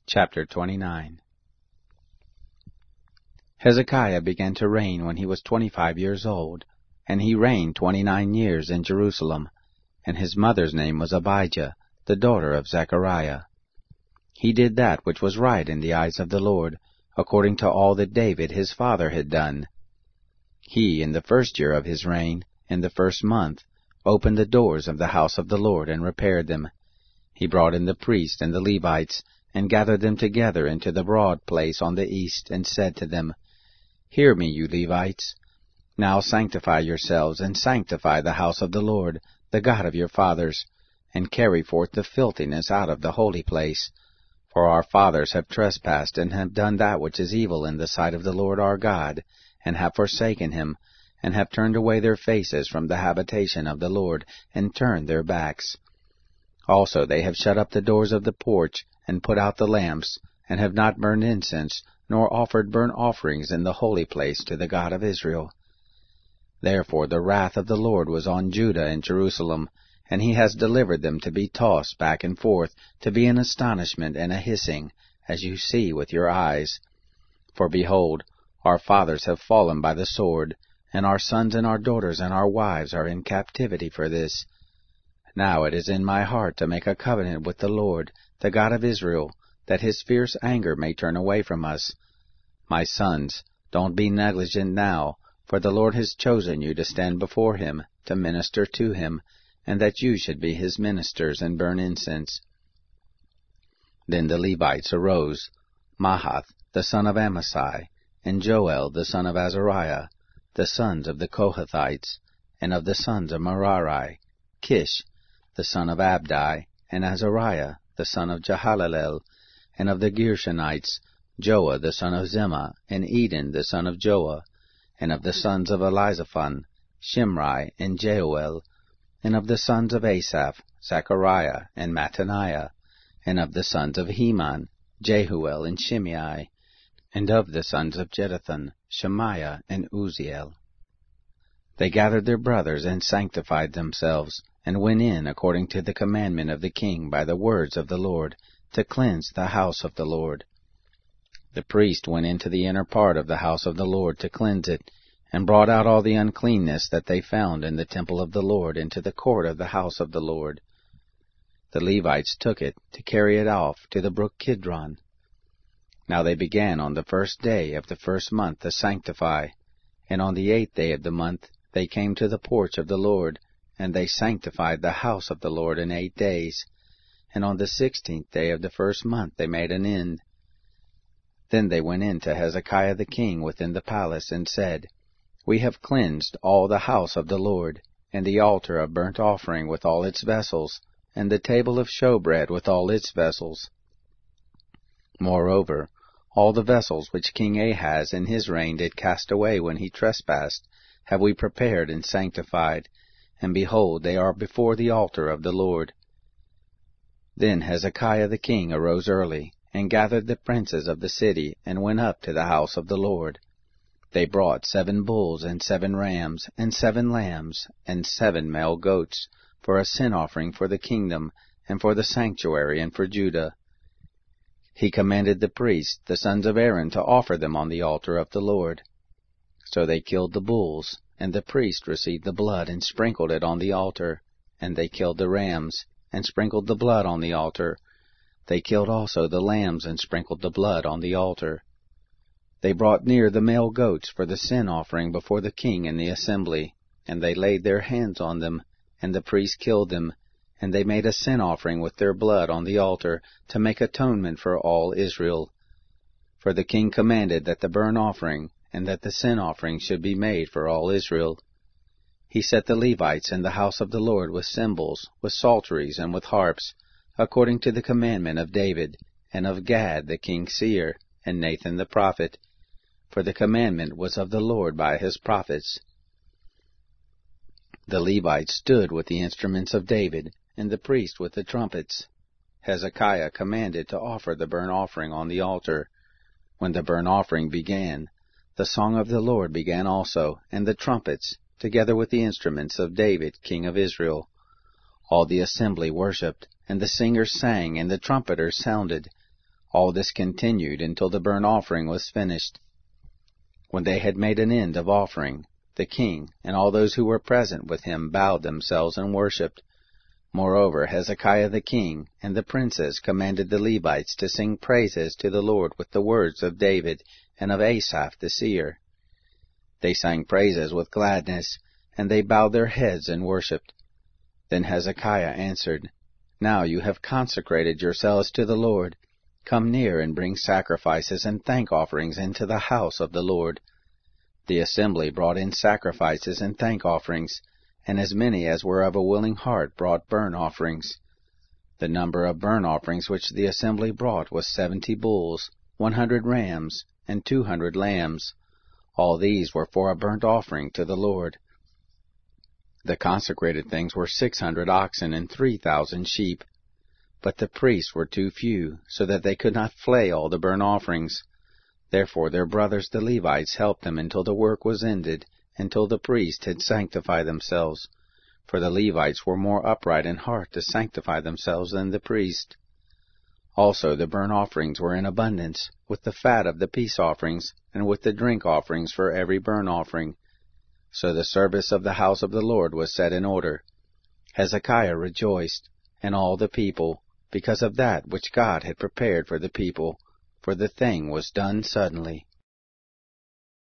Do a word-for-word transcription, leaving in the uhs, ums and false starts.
Chapter twenty-nine. Hezekiah began to reign when he was twenty-five years old, and he reigned twenty-nine years in Jerusalem, and his mother's name was Abijah, the daughter of Zechariah. He did that which was right in the eyes of the Lord, according to all that David his father had done. He, in the first year of his reign, in the first month, opened the doors of the house of the Lord and repaired them. He brought in the priests and the Levites, and gathered them together into the broad place on the east, and said to them, Hear me, you Levites. Now sanctify yourselves, and sanctify the house of the Lord, the God of your fathers, and carry forth the filthiness out of the holy place. For our fathers have trespassed, and have done that which is evil in the sight of the Lord our God, and have forsaken him, and have turned away their faces from the habitation of the Lord, and turned their backs. Also they have shut up the doors of the porch, and put out the lamps, and have not burned incense, nor offered burnt offerings in the holy place to the God of Israel. Therefore the wrath of the Lord was on Judah and Jerusalem, and he has delivered them to be tossed back and forth, to be an astonishment and a hissing, as you see with your eyes. For behold, our fathers have fallen by the sword, and our sons and our daughters and our wives are in captivity for this. Now it is in my heart to make a covenant with the Lord, the God of Israel, that his fierce anger may turn away from us. My sons, don't be negligent now, for the Lord has chosen you to stand before him, to minister to him, and that you should be his ministers and burn incense. Then the Levites arose, Mahath the son of Amasai, and Joel the son of Azariah, the sons of the Kohathites, and of the sons of Merari, Kish the son of Abdi, and Azariah the son of Jehalalel, and of the Gershonites, Joah the son of Zimmah, and Eden the son of Joah, and of the sons of Elizaphan, Shimri and Jeuel, and of the sons of Asaph, Zechariah and Mattaniah, and of the sons of Heman, Jehuel and Shimei, and of the sons of Jeduthun, Shemaiah and Uzziel. They gathered their brothers and sanctified themselves, and went in according to the commandment of the king by the words of the Lord, to cleanse the house of the Lord. The priest went into the inner part of the house of the Lord to cleanse it, and brought out all the uncleanness that they found in the temple of the Lord into the court of the house of the Lord. The Levites took it to carry it off to the brook Kidron. Now they began on the first day of the first month to sanctify, and on the eighth day of the month they came to the porch of the Lord, and they sanctified the house of the Lord in eight days. And on the sixteenth day of the first month they made an end. Then they went in to Hezekiah the king within the palace, and said, We have cleansed all the house of the Lord, and the altar of burnt offering with all its vessels, and the table of showbread with all its vessels. Moreover, all the vessels which King Ahaz in his reign did cast away when he trespassed, have we prepared and sanctified, and behold, they are before the altar of the Lord. Then Hezekiah the king arose early, and gathered the princes of the city, and went up to the house of the Lord. They brought seven bulls, and seven rams, and seven lambs, and seven male goats, for a sin offering for the kingdom, and for the sanctuary, and for Judah. He commanded the priests, the sons of Aaron, to offer them on the altar of the Lord. So they killed the bulls, and the priest received the blood, and sprinkled it on the altar. And they killed the rams, and sprinkled the blood on the altar. They killed also the lambs, and sprinkled the blood on the altar. They brought near the male goats for the sin offering before the king in the assembly, and they laid their hands on them, and the priest killed them, and they made a sin offering with their blood on the altar, to make atonement for all Israel. For the king commanded that the burnt offering and that the sin offering should be made for all Israel. He set the Levites in the house of the Lord with cymbals, with psalteries, and with harps, according to the commandment of David, and of Gad the king's seer, and Nathan the prophet, for the commandment was of the Lord by his prophets. The Levites stood with the instruments of David, and the priest with the trumpets. Hezekiah commanded to offer the burnt offering on the altar. When the burnt offering began, the song of the Lord began also, and the trumpets, together with the instruments of David king of Israel. All the assembly worshipped, and the singers sang, and the trumpeters sounded. All this continued until the burnt offering was finished. When they had made an end of offering, the king and all those who were present with him bowed themselves and worshipped. Moreover, Hezekiah the king and the princes commanded the Levites to sing praises to the Lord with the words of David and of Asaph the seer. They sang praises with gladness, and they bowed their heads and worshipped. Then Hezekiah answered, Now you have consecrated yourselves to the Lord. Come near and bring sacrifices and thank offerings into the house of the Lord. The assembly brought in sacrifices and thank offerings, and as many as were of a willing heart brought burnt offerings. The number of burnt offerings which the assembly brought was seventy bulls, one hundred rams, and two hundred lambs. All these were for a burnt offering to the Lord. The consecrated things were six hundred oxen and three thousand sheep. But the priests were too few, so that they could not flay all the burnt offerings. Therefore their brothers the Levites helped them until the work was ended, until the priests had sanctified themselves. For the Levites were more upright in heart to sanctify themselves than the priests. Also the burnt offerings were in abundance, with the fat of the peace offerings, and with the drink offerings for every burnt offering. So the service of the house of the Lord was set in order. Hezekiah rejoiced, and all the people, because of that which God had prepared for the people, for the thing was done suddenly.